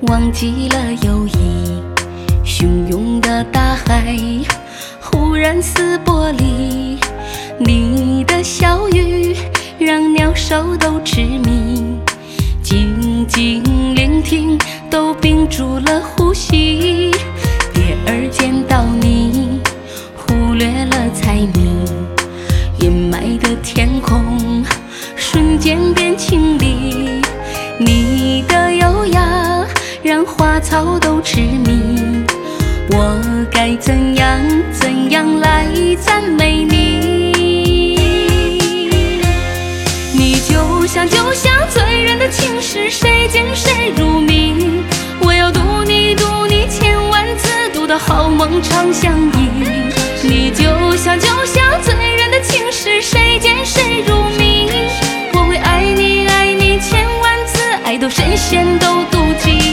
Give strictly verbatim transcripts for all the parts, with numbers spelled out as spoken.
忘记了友谊。汹涌的大海忽然撕玻璃，你的笑语让鸟兽都痴迷。静静聆听，都屏住了呼吸。蝶儿见到你，忽略了猜谜。掩埋的天空瞬间变清丽，你的优雅让花草都痴迷。我该怎样怎样来赞美你？你就像就像醉人的情诗，谁见谁入迷。我要读你读你千万次，读到好梦长相依。你就像就像醉人的情诗，谁见谁入迷。我会爱你爱你千万次，爱到神仙都妒忌。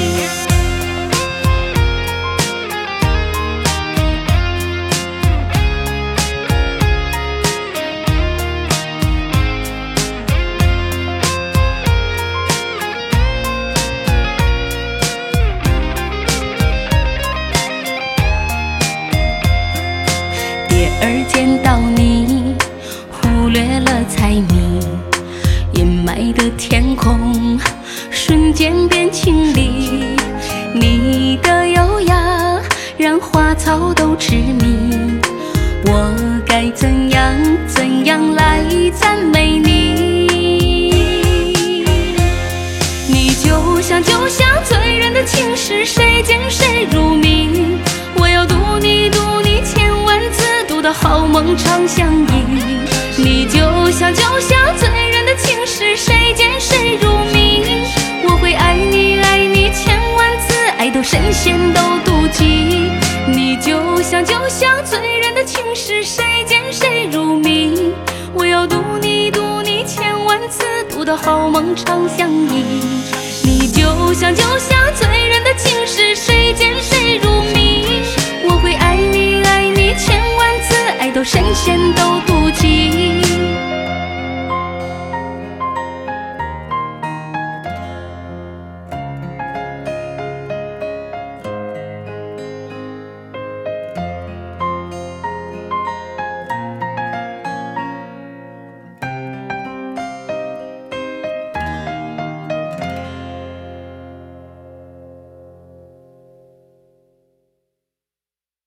蝶儿见到你，忽略了猜谜。掩埋的天空瞬间变清丽，你的优雅让花草都痴迷。我该怎样怎样来赞美你？你就像就像醉人的情诗，谁见谁入迷。我要读你读你千万次，读到好梦长相依。你就像就像醉人的情诗，谁见谁入迷。我会爱你爱你千万次，爱到神仙都妒忌。你就像就像醉人的情诗，谁见谁入迷。我要读你读你千万次，读到好梦长相依。你就像就像醉